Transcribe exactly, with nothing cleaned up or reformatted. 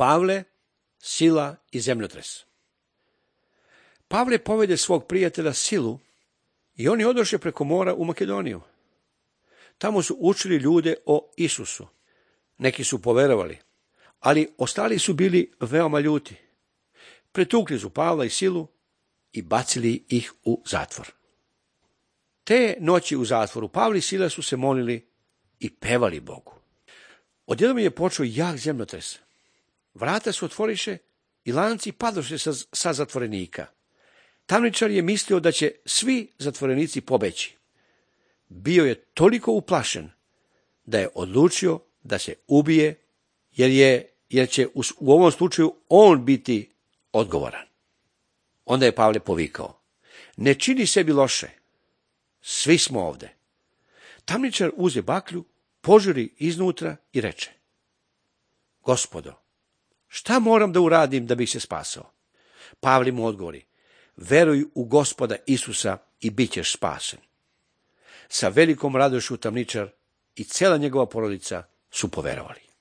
Pavle, sila i zemljotres. Pavle povede svog prijatelja Silu i oni odoše preko mora u Makedoniju. Tamo su učili ljude o Isusu. Neki su poverovali, ali ostali su bili veoma ljuti. Pretukli su Pavla i Silu i bacili ih u zatvor. Te noći u zatvoru Pavle i Sila su se molili i pevali Bogu. Odjednom je počeo jak zemljotres. Vrata se otvoriše i lanci padoše sa, sa zatvorenika. Tamničar je mislio da će svi zatvorenici pobeći. Bio je toliko uplašen da je odlučio da se ubije, jer, je, jer će u, u ovom slučaju on biti odgovoran. Onda je Pavle povikao: ne čini sebi loše, svi smo ovde. Tamničar uze baklju, požuri iznutra i reče: Gospodo, šta moram da uradim da bih se spasao? Pavle mu odgovori: veruj u Gospoda Isusa i bit ćeš spasen. Sa velikom radošću tamničar i cela njegova porodica su poverovali.